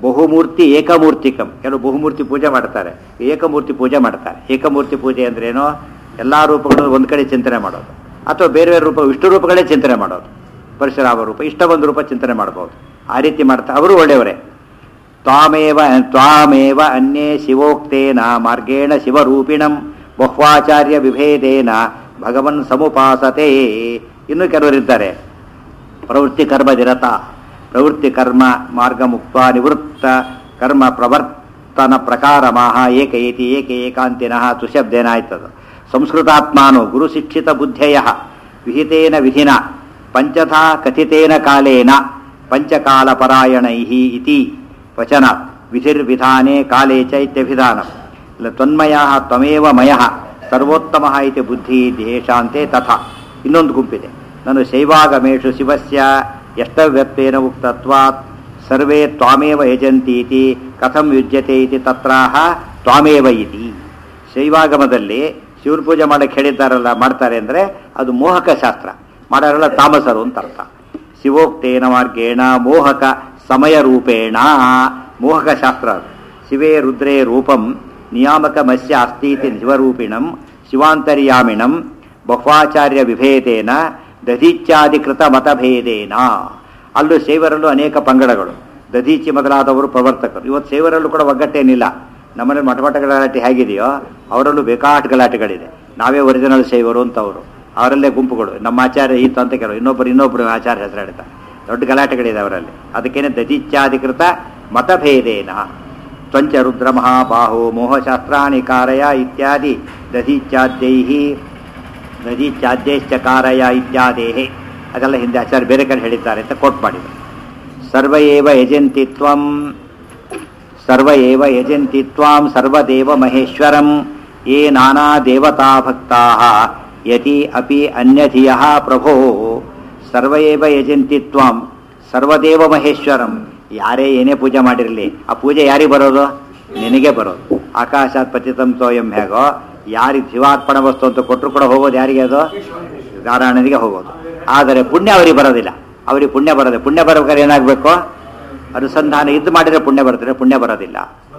ಬಹುಮೂರ್ತಿ ಏಕಮೂರ್ತಿಕಂ, ಕೆಲವು ಬಹುಮೂರ್ತಿ ಪೂಜೆ ಮಾಡ್ತಾರೆ, ಏಕಮೂರ್ತಿ ಪೂಜೆ ಮಾಡ್ತಾರೆ. ಏಕಮೂರ್ತಿ ಪೂಜೆ ಅಂದ್ರೇನು? ಎಲ್ಲ ರೂಪಗಳು ಒಂದು ಕಡೆ ಚಿಂತನೆ ಮಾಡೋದು, ಅಥವಾ ಬೇರೆ ಬೇರೆ ರೂಪ ಇಷ್ಟು ರೂಪಗಳೇ ಚಿಂತನೆ ಮಾಡೋದು. ಪರಶುರಾಮ ರೂಪ ಇಷ್ಟ ಒಂದು ರೂಪ ಚಿಂತನೆ ಮಾಡ್ಬೋದು. ಆ ರೀತಿ ಮಾಡ್ತಾರೆ, ಅವರು ಒಳ್ಳೆಯವರೇ. ತ್ವಾಮೇವ ತ್ವಾಮೇವ ಅನ್ಯೇ ಶಿವೋಕ್ತೇನ ಮಾರ್ಗೇಣ ಶಿವರೂಪಿಣಂ ಬಹ್ವಾಚಾರ್ಯ ವಿಭೇದೇನ ಭಗವನ್ ಸಮುಪಾಸತೆ. ಇನ್ನು ಕೆಲವರಿದ್ದಾರೆ ಪ್ರವೃತ್ತಿ ಕರ್ಮ ನಿರತ, ಪ್ರವೃತ್ತಿ ಕರ್ಮ ಮಾರ್ಗ ಮುಕ್ತ ನಿವೃತ್ತ ಕರ್ಮ ಪ್ರವರ್ತನ ಪ್ರಕಾರ ಮಾಹ ಏಕ ಏತಿ ಏಕ ಏಕಾಂತಿನಃ ತುಶಬ್ದೇನ ಆಯ್ತದು. ಸಂಸ್ಕೃತಾತ್ಮಾನು ಗುರು ಶಿಕ್ಷಿತ ಬುದ್ಧಯ ವಿಹಿತೇನ ವಿಧಿನ ಪಂಚಥಾ ಕಥಿತೇನ ಕಾಲೇನ ಪಂಚಕಾಲ ಪರಾಯಣೈ ಇತಿ ವಚನ ವಿಧಿರ್ವಿಧಾನೆ ಕಾಲೇ ಚೈತ್ಯಭಿಧಾನ ತ್ವನ್ಮಯ ತ್ವಮೇವ ಮಯ ಸರ್ವೋತ್ತಮ ಇತಿ ಬುದ್ಧಿ ದೇಶಾಂತೆ ತಥಾ. ಇನ್ನೊಂದು ಗುಂಪಿದೆ, ನಾನು ಶೈವಾಗಮೇಶು ಶಿವಸ್ಯ ಎಷ್ಟವ್ಯತ್ವೇನ ಉಕ್ತತ್ವಾತ್ ಸರ್ವೇ ತ್ವಾಮೇವ ಯಜಂತೀತಿ ಕಥಂ ಯುಜ್ಯತೆ ಇತಿ ತತ್ರಾಹ ತ್ವಾಮೇವ ಇತಿ. ಶೈವಾಗಮದಲ್ಲಿ ಶಿವನ ಪೂಜೆ ಮಾಡಕ್ಕೆ ಹೇಳಿದ್ದಾರಲ್ಲ, ಮಾಡ್ತಾರೆ ಅಂದರೆ ಅದು ಮೋಹಕ ಶಾಸ್ತ್ರ, ಮಾಡೋರೆಲ್ಲ ತಾಮಸರು ಅಂತ ಅರ್ಥ. ಶಿವೋಕ್ತೇನ ಮಾರ್ಗೇಣ ಮೋಹಕ ಸಮಯ ರೂಪೇಣ, ಮೋಹಕ ಶಾಸ್ತ್ರ ಅದು. ಶಿವೇ ರುದ್ರೇ ರೂಪಂ ನಿಯಾಮಕ ಮತ್ಸ್ಯ ಅಸ್ತೀತಿ ಶಿವರೂಪಿಣಂ ಶಿವಾಂತರ್ಯಾಮಿಣಂ ಬಹ್ವಾಚಾರ್ಯ ವಿಭೇದೇನ ದಧೀಚ್ಯಾಧಿಕೃತ ಮತಭೇದೇನ. ಅಲ್ಲೂ ಶೈವರಲ್ಲೂ ಅನೇಕ ಪಂಗಡಗಳು, ದಧೀಚಿ ಮೊದಲಾದವರು ಪ್ರವರ್ತಕರು. ಇವತ್ತು ಶೈವರಲ್ಲೂ ಕೂಡ ಒಗ್ಗಟ್ಟೇನಿಲ್ಲ. ನಮ್ಮಲ್ಲಿ ಮಠಮಠ ಗಲಾಟೆ ಹೇಗಿದೆಯೋ ಅವರಲ್ಲೂ ಬೇಕಾಟ್ ಗಲಾಟೆಗಳಿದೆ. ನಾವೇ ಒರಿಜಿನಲ್ ಶೈವರು ಅಂತವರು, ಅವರಲ್ಲೇ ಗುಂಪುಗಳು. ನಮ್ಮ ಆಚಾರ್ಯ ಈತ ಅಂತ ಕೆಲವರು, ಇನ್ನೊಬ್ಬರು ಇನ್ನೊಬ್ಬರು ಆಚಾರ್ಯ ಹೆಸರು ಹೇಳ್ತಾರೆ. ದೊಡ್ಡ ಗಲಾಟೆಗಳಿದೆ ಅವರಲ್ಲಿ. ಅದಕ್ಕೇನೆ ದಧೀಚ್ಯಾಧಿಕೃತ ಮತಭೇದೇನ ತ್ವಂಚ ರುದ್ರ ಮಹಾಬಾಹೋ ಮೋಹಶಾಸ್ತ್ರಾಣಿ ಕಾರಯ ಇತ್ಯಾದಿ ದಧೀಚ್ಯಾದ್ಯೈ ದಧೀಚ್ಯಾದ್ಯೈಶ್ಚ ಕಾರಯ ಇತ್ಯಾದೇಹೇ. ಅದೆಲ್ಲ ಹಿಂದೆ ಆಚಾರ್ಯ ಬೇರೆ ಕಡೆ ಹೇಳಿದ್ದಾರೆ ಅಂತ ಕೋಟ್ ಮಾಡಿದರು. ಸರ್ವ ಏವ ಯಜಂತಿ ತ್ವಂ ಸರ್ವ ಏವ ಯಜಂತಿ ತ್ವಾಂ ಸರ್ವದೇವ ಮಹೇಶ್ವರಂ ಯೇ ನಾನಾ ದೇವತಾ ಭಕ್ತಾಃ ಯತಿ ಅಪಿ ಅನ್ಯಧಿಯಃ ಪ್ರಭೋ. ಸರ್ವ ಏವ ಯಜಂತಿ ತ್ವಾಂ ಸರ್ವದೇವ ಮಹೇಶ್ವರಂ. ಯಾರೇ ಏನೇ ಪೂಜೆ ಮಾಡಿರಲಿ, ಆ ಪೂಜೆ ಯಾರಿಗೆ ಬರೋದು? ನಿನಗೆ ಬರೋದು. ಆಕಾಶಾತ್ ಪತಿತಂ ತೋಯಂ ಹೇಗೋ, ಯಾರಿಗೆ ಜೀವಾರ್ಪಣ ವಸ್ತು ಅಂತ ಕೊಟ್ಟರು ಕೂಡ ಹೋಗೋದು ಯಾರಿಗೆ? ಅದು ನಾರಾಯಣನಿಗೆ ಹೋಗೋದು. ಆದರೆ ಪುಣ್ಯ ಅವರಿಗೆ ಬರೋದಿಲ್ಲ. ಅವರಿಗೆ ಪುಣ್ಯ ಬರೋದೆ. ಪುಣ್ಯ ಬರೋಬೇಕಾದ್ರೆ ಏನಾಗಬೇಕು? ಅನುಸಂಧಾನ ಇದ್ದು ಮಾಡಿದರೆ ಪುಣ್ಯ ಬರ್ತದೆ, ಪುಣ್ಯ ಬರೋದಿಲ್ಲ.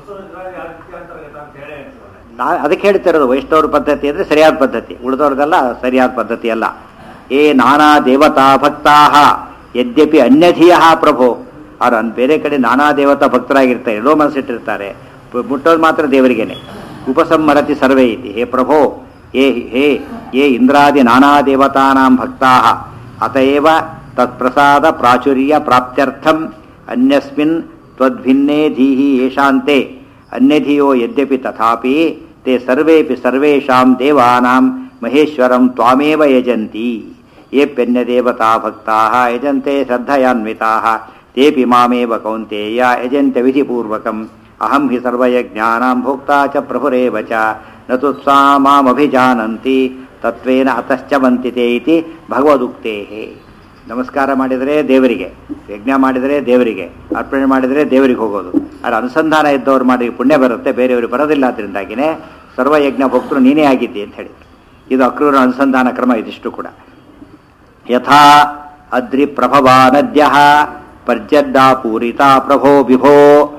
ನಾ ಅದಕ್ಕೆ ಹೇಳ್ತಿರೋದು ವೈಷ್ಣವ್ರ ಪದ್ಧತಿ ಅಂದರೆ ಸರಿಯಾದ ಪದ್ಧತಿ, ಉಳಿದವ್ರದೆಲ್ಲ ಸರಿಯಾದ ಪದ್ಧತಿ ಅಲ್ಲ. ಏ ನಾನಾ ದೇವತಾ ಭಕ್ತಾ ಯದ್ಯಪಿ ಅನ್ಯಧಿಯ ಪ್ರಭೋ. ಅವ್ರು ಬೇರೆ ಕಡೆ ನಾನಾ ದೇವತಾ ಭಕ್ತರಾಗಿರ್ತಾರೆ, ಎಲ್ಲೋ ಮನಸ್ಸಿಟ್ಟಿರ್ತಾರೆ, ಮುಟ್ಟೋದು ಮಾತ್ರ ದೇವರಿಗೇನೆ. ಉಪಸಂಹರತಿ ಸರ್ವೇ ಇತಿ. ಹೇ ಪ್ರಭೋ, ಏ ಹೇ ಯೇ ಇಂದ್ರಾದಿ ನಾನಾ ದೇವತಾನಾಂ ಭಕ್ತಾಃ ಅತಏವ ತತ್ಪ್ರಸಾದ ಪ್ರಾಚುರ್ಯ ಪ್ರಾಪ್ತ್ಯರ್ಥಂ ಅನ್ಯಸ್ಮಿನ್ ತ್ವದ್ಭಿನ್ನೇ ಧೀಹಿ ಯೇಷಾಂತೆ ಅನ್ಯಧಿಯೋ ಯದ್ಯಪಿ ತಥಾಪಿ ತೇ ಸರ್ವೇಪಿ ಸರ್ವೇಷಾಂ ದೇವಾನಾಂ ಮಹೇಶ್ವರಂ ತ್ವಾಮೇವ ಯಜಂತಿ. ಯೇಪ್ಯನ್ಯದೇವತಾ ಭಕ್ತಾಃ ಯಜಂತೆ ಶ್ರದ್ಧಯಾನ್ವಿತಾಃ ತೇಪಿ ಮಾಮೇವ ಕೌಂತೇಯ ಯಜಂತ್ಯ ವಿಧಿಪೂರ್ವಕಂ. ಅಹಂ ಹಿ ಸರ್ವಯಜ್ಞಾನಾಂ ಭೋಕ್ತಾ ಚ ಪ್ರಭುರೇವ ಚ ನ ತು ಸ್ವಾ ಮಾಮಭಿಜಾನಂತಿ ತತ್ವೇನ ಅತಶ್ಚ ವಂತಿತೆ ಇತಿ ಭಗವದುಕ್ತೇಹೇ. ನಮಸ್ಕಾರ ಮಾಡಿದರೆ ದೇವರಿಗೆ, ಯಜ್ಞ ಮಾಡಿದರೆ ದೇವರಿಗೆ, ಅರ್ಪಣೆ ಮಾಡಿದರೆ ದೇವರಿಗೆ ಹೋಗೋದು. ಅದು ಅನುಸಂಧಾನ ಇದ್ದವ್ರು ಮಾಡಿ ಪುಣ್ಯ ಬರುತ್ತೆ, ಬೇರೆಯವರು ಬರೋದಿಲ್ಲ. ಅದರಿಂದಾಗಿನೇ ಸರ್ವಯಜ್ಞ ಭಕ್ತರು ನೀನೇ ಆಗಿದ್ದಿ ಅಂತ ಹೇಳಿ. ಇದು ಅಕ್ರೂರ ಅನುಸಂಧಾನ ಕ್ರಮ. ಇದಿಷ್ಟು ಕೂಡ ಯಥಾ ಅದ್ರಿ ಪ್ರಭವಾ ನದ್ಯ ಪರ್ಜದ್ದಾ ಪೂರಿತಾ ಪ್ರಭೋ ವಿಭೋ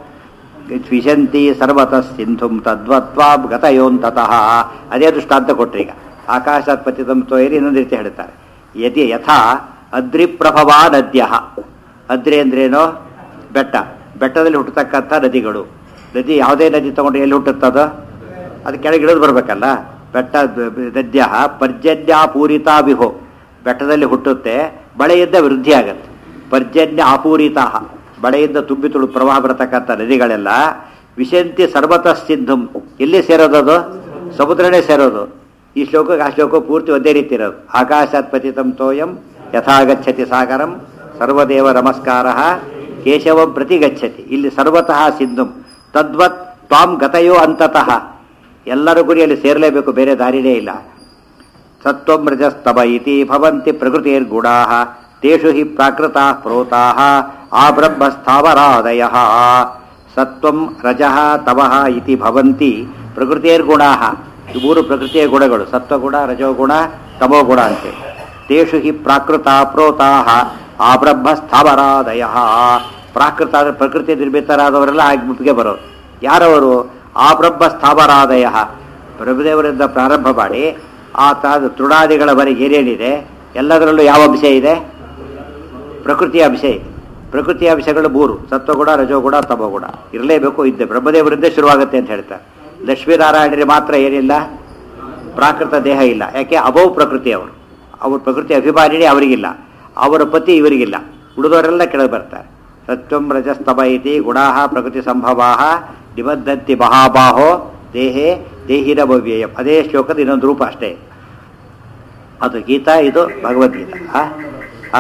ವಿಶಂತಿ ಸರ್ವತಃ ಸಿಂಧುಂ ತದ್ವತ್ವಾಂ ಗತಯೋಂತತಃ. ಅದೇ ದೃಷ್ಟಾಂತ ಕೊಟ್ಟರೆ ಈಗ ಆಕಾಶಾತ್ ಪತಿತಂ ತೋಯರಿ ಇನ್ನೊಂದು ರೀತಿ ಹೇಳ್ತಾರೆ. ಯದಿ ಯಥಾ ಅದ್ರಿ ಪ್ರಭವಾ ನದ್ಯ. ಅದ್ರಿ ಅಂದ್ರೇನೋ ಬೆಟ್ಟ, ಬೆಟ್ಟದಲ್ಲಿ ಹುಟ್ಟತಕ್ಕಂಥ ನದಿಗಳು. ನದಿ ಯಾವುದೇ ನದಿ ತಗೊಂಡ್ರೆ ಎಲ್ಲಿ ಹುಟ್ಟುತ್ತದ? ಅದು ಕೆಳಗೆ ಇಳಿದು ಬರಬೇಕಲ್ಲ. ಬೆಟ್ಟ ನದ್ಯ ಪರ್ಜನ್ಯ ಪೂರಿತಾ ವಿಹೋ, ಬೆಟ್ಟದಲ್ಲಿ ಹುಟ್ಟುತ್ತೆ, ಬಳೆಯಿಂದ ವೃದ್ಧಿ ಆಗತ್ತೆ. ಪರ್ಜನ್ಯ ಅಪೂರಿತಾ, ಬಳೆಯಿಂದ ತುಂಬಿ ತುಳು ಪ್ರವಾಹ ಬರತಕ್ಕಂಥ ನದಿಗಳೆಲ್ಲ ವಿಶಂತಿ ಸರ್ವತಃ ಸಿಂಧುಂ. ಎಲ್ಲಿ ಸೇರೋದದು? ಸಮುದ್ರನೇ ಸೇರೋದು. ಈ ಶ್ಲೋಕಕ್ಕೆ ಆ ಶ್ಲೋಕ ಪೂರ್ತಿ ಒಂದೇ ರೀತಿ ಇರೋದು. ಆಕಾಶಾತ್ ಪತಿತಂ ತೋಯಂ ಯಥಾ ಗಚ್ಚತಿ ಸಾಗರಂ ಸರ್ವದೇವ ನಮಸ್ಕಾರ ಕೇಶವಂ ಪ್ರತಿ ಗಚ್ಚತಿ. ಇಲ್ಲಿ ಸರ್ವತಃ ಸಿಂಧುಂ ತದ್ವತ್ ತ್ವಾಂ ಗತಯೋ ಅಂತತಃ. ಎಲ್ಲರ ಗುರಿಯಲ್ಲಿ ಸೇರಲೇಬೇಕು, ಬೇರೆ ದಾರಿನೇ ಇಲ್ಲ. ಸತ್ವಂ ರಜಸ್ತವ ಇತಿ ಭವಂತಿ ಪ್ರಕೃತಿರ್ಗುಣಾಃ ತೇಷು ಹಿ ಪ್ರಾಕೃತಾಃ ಪ್ರೋತಾಃ ಆಬ್ರಹ್ಮಸ್ಥಾವರಾದಯಃ. ಸತ್ವಂ ರಜಃ ತವಃ ಇತಿ ಭವಂತಿ ಪ್ರಕೃತಿರ್ಗುಣಾಃ. ಈ ಮೂರು ಪ್ರಕೃತಿಯ ಗುಣಗಳು, ಸತ್ವಗುಣ, ರಜೋಗುಣ, ತಮೋಗುಣ ಅಂತೇಳಿ. ತೇಷು ಹಿ ಪ್ರಾಕೃತ ಪ್ರೋತಾಃ ಆಬ್ರಹ್ಮಸ್ಥಾವರಾದಯಃ. ಪ್ರಾಕೃತ ಆದರೆ ಪ್ರಕೃತಿ ನಿರ್ಮಿತರಾದವರೆಲ್ಲ ಆಗಿ ಮುತ್ತಿಗೆ ಬರೋರು. ಯಾರವರು? ಆ ಬ್ರಹ್ಮ ಸ್ಥಾವರಾದಯ, ಬ್ರಹ್ಮದೇವರಿಂದ ಪ್ರಾರಂಭ ಮಾಡಿ ಆ ತಾದ ತೃಣಾದಿಗಳವರೆಗೆ ಏನೇನಿದೆ ಎಲ್ಲದರಲ್ಲೂ ಯಾವ ಅಂಶ ಇದೆ? ಪ್ರಕೃತಿಯ ಅಂಶ ಇದೆ. ಪ್ರಕೃತಿಯ ಅಂಶಗಳು ಮೂರು: ಸತ್ವಗುಣ, ರಜೋಗುಣ, ತಮೋಗುಣ ಇರಲೇಬೇಕು. ಇದ್ದೆ ಬ್ರಹ್ಮದೇವರಿಂದ ಶುರುವಾಗುತ್ತೆ ಅಂತ ಹೇಳ್ತಾರೆ. ಲಕ್ಷ್ಮೀನಾರಾಯಣರಿಗೆ ಮಾತ್ರ ಏನಿಲ್ಲ? ಪ್ರಾಕೃತ ದೇಹ ಇಲ್ಲ. ಯಾಕೆ? ಅಭೌ ಪ್ರಕೃತಿ ಅವರು. ಅವ್ರ ಪ್ರಕೃತಿ ಅಭಿಮಾನಿನೇ ಅವರಿಗಿಲ್ಲ, ಅವರ ಪತಿ ಇವರಿಗಿಲ್ಲ, ಉಳಿದವರೆಲ್ಲ ಕೆಳಗೆ ಬರ್ತಾರೆ. ಸತ್ವಂ ರಜಸ್ತಮ ಇತಿ ಗುಣಾ ಪ್ರಕೃತಿ ಸಂಭವಾ ನಿಬದ್ಧಂತಿ ಮಹಾಬಾಹೋ ದೇಹೇ ದೇಹಿರ ಭವ್ಯಯಂ. ಅದೇ ಶ್ಲೋಕದ ಇನ್ನೊಂದು ರೂಪ ಅಷ್ಟೇ. ಅದು ಗೀತಾ, ಇದು ಭಗವದ್ಗೀತಾ. ಆ ಆ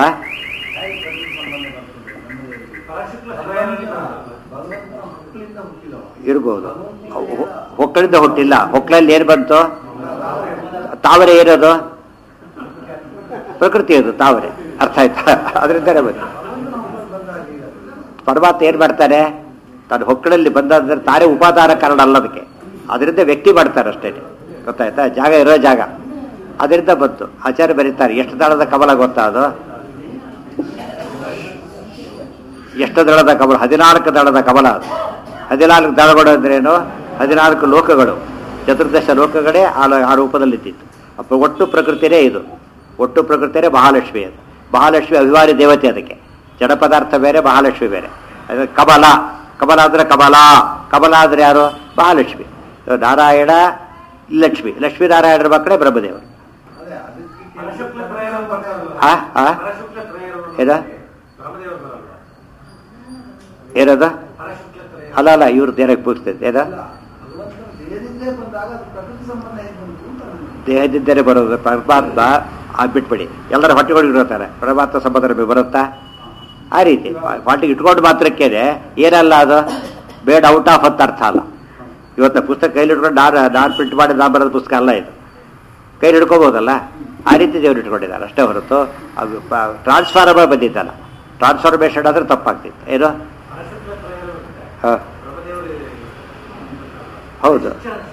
ಇರ್ಬೋದು. ಹೊಕ್ಕಳಿಂದ ಹುಟ್ಟಿಲ್ಲ. ಹೊಕ್ಕಳಲ್ಲಿ ಏನು ಬಂತು? ತಾವರೆ ಏನದು? ಪ್ರಕೃತಿ ಅದು ತಾವರೆ. ಅರ್ಥ ಆಯ್ತಾ? ಅದರಿಂದಲೇ ಬಂತು. ಪರಮಾತ್ಮ ಏನು ಮಾಡ್ತಾನೆ? ತನ್ನ ಹೊಕ್ಕಳಲ್ಲಿ ಬಂದಾದ್ರೆ ತಾನೇ ಉಪಾದಾನ ಕಾರಣ ಅಲ್ಲ ಅದಕ್ಕೆ. ಅದರಿಂದ ವ್ಯಕ್ತಿ ಮಾಡ್ತಾರೆ ಅಷ್ಟೇ. ಗೊತ್ತಾಯ್ತಾ? ಜಾಗ ಇರೋ ಜಾಗ ಅದರಿಂದ ಬಂತು. ಆಚಾರ್ಯ ಬರೀತಾರೆ, ಎಷ್ಟು ದಳದ ಕಮಲ ಗೊತ್ತಾ ಅದು? ಎಷ್ಟು ದಳದ ಕಮಲ? ಹದಿನಾಲ್ಕು ದಳದ ಕಮಲ ಅದು. ಹದಿನಾಲ್ಕು ದಳಗಳು ಅಂದ್ರೇನು? ಹದಿನಾಲ್ಕು ಲೋಕಗಳು, ಚತುರ್ದಶ ಲೋಕಗಳೇ ಆ ಆ ರೂಪದಲ್ಲಿದ್ದಿತ್ತು. ಅಪ್ಪ ಒಟ್ಟು ಪ್ರಕೃತಿನೇ ಇದು. ಒಟ್ಟು ಪ್ರಕೃತಿನೇ ಮಹಾಲಕ್ಷ್ಮಿ. ಅದು ಮಹಾಲಕ್ಷ್ಮಿ ಅಭಿಮಾನಿ ದೇವತೆ. ಅದಕ್ಕೆ ಜಡ ಪದಾರ್ಥ ಬೇರೆ, ಮಹಾಲಕ್ಷ್ಮಿ ಬೇರೆ. ಅದು ಕಮಲ. ಕಮಲ ಅಂದರೆ ಕಮಲ. ಕಮಲ ಅಂದರೆ ಯಾರು? ಮಹಾಲಕ್ಷ್ಮಿ. ನಾರಾಯಣ ಲಕ್ಷ್ಮಿ. ಲಕ್ಷ್ಮೀನಾರಾಯಣರ ಮಕ್ಕಳೇ ಬ್ರಹ್ಮದೇವರು. ಏನ ಏನದ? ಅಲ್ಲ ಅಲ್ಲ, ಇವ್ರದ್ದು ಏನಕ್ಕೆ ಪೂಜಿಸ್ತೈತೆ? ಏನ ದೇಹದಿಂದಲೇ ಬರೋದು. ಪರಮಾತ್ಮ ಆ ಬಿಟ್ಬಿಡಿ, ಎಲ್ಲರ ಹೊಟ್ಟೆಗಳಿರ್ತಾರೆ. ಪರಮಾತ್ಮ ಸಂಬಂಧ ಬರುತ್ತಾ? ಆ ರೀತಿ ಹೊಟ್ಟೆಗೆ ಇಟ್ಕೊಂಡು ಮಾತ್ರಕ್ಕೇನೆ ಏನಲ್ಲ ಅದು ಬೇಡ, ಔಟ್ ಆಫ್ ಅಂತ ಅರ್ಥ ಅಲ್ಲ. ಇವತ್ತು ಪುಸ್ತಕ ಕೈಲಿ ಇಟ್ಕೊಂಡು ನಾನು ನಾನು ಪ್ರಿಂಟ್ ಮಾಡಿ ನಾನು ಬರೋದು ಪುಸ್ತಕ ಅಲ್ಲ ಇದು. ಕೈಲಿ ಹಿಡ್ಕೋಬೋದಲ್ಲ, ಆ ರೀತಿ ದೇವ್ರು ಇಟ್ಕೊಂಡಿದ್ದಾರೆ ಅಷ್ಟೇ ಹೊರತು ಅದು ಟ್ರಾನ್ಸ್ಫಾರ್ಮರ್ ಬಂದಿದ್ದಲ್ಲ. ಟ್ರಾನ್ಸ್ಫಾರ್ಮೇಷನ್ ಆದರೆ ತಪ್ಪಾಗ್ತಿತ್ತು. ಏನು? ಹಾಂ, ಹೌದು.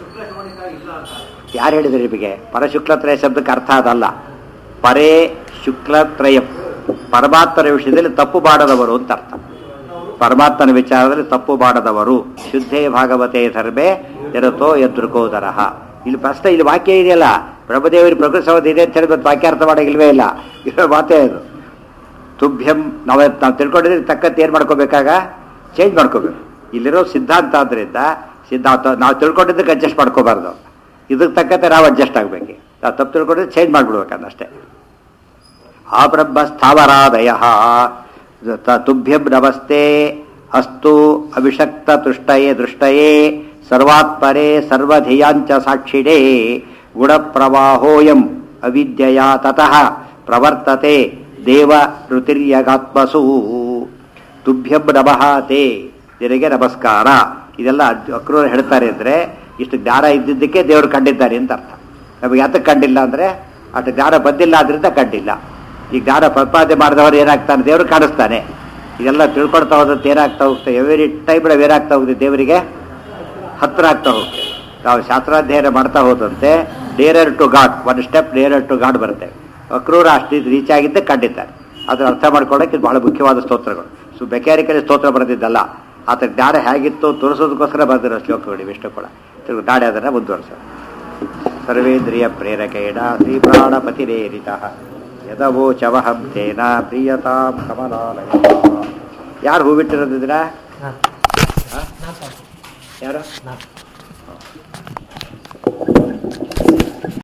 ಯಾರು ಹೇಳಿದ್ರು ನಿಮಗೆ? ಪರಶುಕ್ಲತ್ರಯ ಶಬ್ದಕ್ಕೆ ಅರ್ಥ ಅದಲ್ಲ. ಪರೇ ಶುಕ್ಲತ್ರಯಂ, ಪರಮಾತ್ಮನ ವಿಷಯದಲ್ಲಿ ತಪ್ಪು ಮಾಡದವರು ಅಂತ ಅರ್ಥ. ಪರಮಾತ್ಮನ ವಿಚಾರದಲ್ಲಿ ತಪ್ಪು ಮಾಡದವರು. ಶುದ್ಧೇ ಭಾಗವತೆ ಧರ್ಮೇ ಜರತೋ ಯದೃಕೋದರಃ. ಇಲ್ಲಿ ಪ್ರಶ್ನೆ, ಇಲ್ಲಿ ವಾಕ್ಯ ಇದೆಯಲ್ಲ, ಬ್ರಹ್ಮದೇವರಿ ಪ್ರಕೃತಿ ಸಂಬಂಧ ಇದೆ ಅಂತ ಹೇಳಿದ್ರೆ ವಾಕ್ಯಾರ್ಥ ಮಾಡೋಂಗಿಲ್ವೇ ಇಲ್ಲ. ಇರೋ ಮಾತೇ ಅದು. ತುಭ್ಯಂ ನಾವು ನಾವು ತಿಳ್ಕೊಂಡಿದ್ರೆ ತಕ್ಕಂತೆ ಏನು ಮಾಡ್ಕೋಬೇಕಾಗ? ಚೇಂಜ್ ಮಾಡ್ಕೋಬೇಕು. ಇಲ್ಲಿರೋ ಸಿದ್ಧಾಂತ ಆದ್ದರಿಂದ ಸಿದ್ಧಾಂತ ನಾವು ತಿಳ್ಕೊಂಡಿದ್ದಕ್ಕೆ ಅಡ್ಜಸ್ಟ್ ಮಾಡ್ಕೋಬಾರ್ದು. ಇದಕ್ಕೆ ತಕ್ಕಂತೆ ನಾವು ಅಡ್ಜಸ್ಟ್ ಆಗಬೇಕು. ನಾವು ತಪ್ಪು ತಿಳ್ಕೊಂಡಿದ್ರೆ ಚೇಂಜ್ ಮಾಡಿಬಿಡ್ಬೇಕಂದಷ್ಟೇ. ಆ ಬ್ರಹ್ಮ ಸ್ಥಾವರಾದಯ ತುಭ್ಯಂ ನಮಸ್ತೆ ಅಸ್ತು ಅಭಿಷಕ್ತ ತುಷ್ಟಯೇ ದೃಷ್ಟಯೇ ಸರ್ವಾತ್ಮರೇ ಸರ್ವಧಿಯಾಂಚ ಸಾಕ್ಷಿಣೇ ಗುಣಪ್ರವಾಹೋಯಂ ಅವಿದ್ಯೆಯ ತತಃ ಪ್ರವರ್ತತೆ ದೇವ ಋತಿರ್ಯಗಾತ್ಮಸು. ತುಭ್ಯಂ ನಮಃ ತೇ, ನಿನಗೆ ನಮಸ್ಕಾರ. ಇದೆಲ್ಲ ಅಕ್ರೂರು ಹೇಳ್ತಾರೆ ಅಂದರೆ ಇಷ್ಟು ಜ್ಞಾನ ಇದ್ದಿದ್ದಕ್ಕೆ ದೇವರು ಕಂಡಿದ್ದಾರೆ ಅಂತ ಅರ್ಥ. ನಮಗೆ ಯಾತಕ್ಕೆ ಕಂಡಿಲ್ಲ ಅಂದರೆ ಅಷ್ಟು ಜ್ಞಾನ ಬಂದಿಲ್ಲ, ಅದರಿಂದ ಕಂಡಿಲ್ಲ. ಈ ಜ್ಞಾನ ಪ್ರತಿಪಾದನೆ ಮಾಡಿದವರು ಏನಾಗ್ತಾನೆ? ದೇವರು ಕಾಣಿಸ್ತಾನೆ. ಇದೆಲ್ಲ ತಿಳ್ಕೊಳ್ತಾ ಹೋದಂತೆ ಏನಾಗ್ತಾ ಹೋಗ್ತದೆ? ಎವ್ರಿ ಟೈಮ್ ನಾವು ಏನಾಗ್ತಾ ಹೋಗ್ತೀವಿ? ದೇವರಿಗೆ ಹತ್ತಿರ ಆಗ್ತಾ ಹೋಗ್ತೇವೆ. ನಾವು ಶಾಸ್ತ್ರಾಧ್ಯಯನ ಮಾಡ್ತಾ ಹೋದಂತೆ nearer to God, one step nearer to God ಬರ್ತೇವೆ. ಅಕ್ರೂರ ಅಷ್ಟು ರೀಚ್ ಆಗಿದ್ದೆ ಕಂಡಿದ್ದಾರೆ. ಅದನ್ನು ಅರ್ಥ ಮಾಡ್ಕೊಳ್ಳೋಕೆ ಇದು ಬಹಳ ಮುಖ್ಯವಾದ ಸ್ತೋತ್ರಗಳು. ಸೊ ಮೆಕ್ಯಾನಿಕಲಿ ಸ್ತೋತ್ರ ಬರೆದಿದ್ದಲ್ಲ, ಆತ ಜ್ಞಾನ ಹೇಗಿತ್ತು ತೋರಿಸೋದಕ್ಕೋಸ್ಕರ ಬರೆದಿರೋ ಶ್ಲೋಕಗಳು ಇವಿಷ್ಟು ಕೂಡ. ನಾಳೆ ಅದನ್ನು ಮುಂದುವರಿಸೋಣ. ಸರ್ವೇಂದ್ರಿಯ ಪ್ರೇರಕೇಣ ಶ್ರೀ ಪ್ರಾಣಪತಿರೇರಿತ ಯದವೋಚವಹಂ ತೇನ ಪ್ರಿಯತಾಂ ಕಮಲಾಲಯ. ಯಾರು ಹೂ ಬಿಟ್ಟಿರೋದಿದ್ದೀರಾ? ಯಾರು?